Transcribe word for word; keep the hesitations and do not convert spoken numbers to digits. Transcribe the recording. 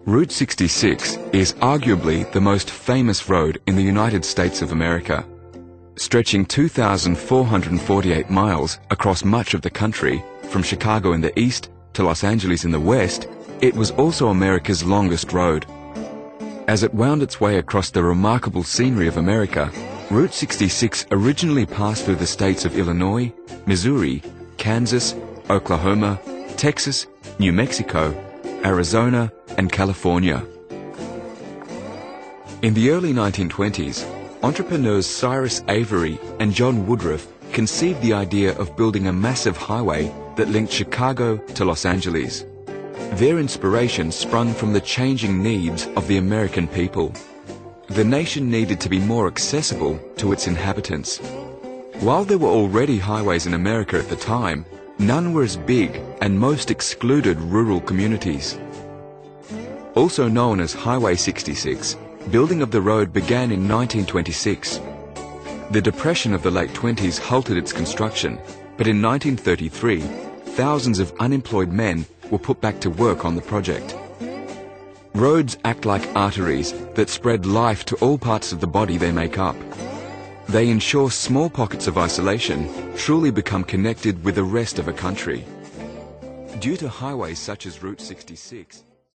Route sixty-six is arguably the most famous road in the United States of America. Stretching two thousand four hundred forty-eight miles across much of the country, from Chicago in the east to Los Angeles in the west, it was also America's longest road. As it wound its way across the remarkable scenery of America, Route sixty-six originally passed through the states of Illinois, Missouri, Kansas, Oklahoma, Texas, New Mexico, Arizona, and California. In the early nineteen twenties, entrepreneurs Cyrus Avery and John Woodruff conceived the idea of building a massive highway that linked Chicago to Los Angeles. Their inspiration sprung from the changing needs of the American people. The nation needed to be more accessible to its inhabitants. While there were already highways in America at the time, none were as big and most excluded rural communities. Also known as Highway sixty-six, building of the road began in nineteen twenty-six. The Depression of the late twenties halted its construction, but in nineteen thirty-three, thousands of unemployed men were put back to work on the project. Roads act like arteries that spread life to all parts of the body they make up. They ensure small pockets of isolation truly become connected with the rest of a country. Due to highways such as Route sixty-six,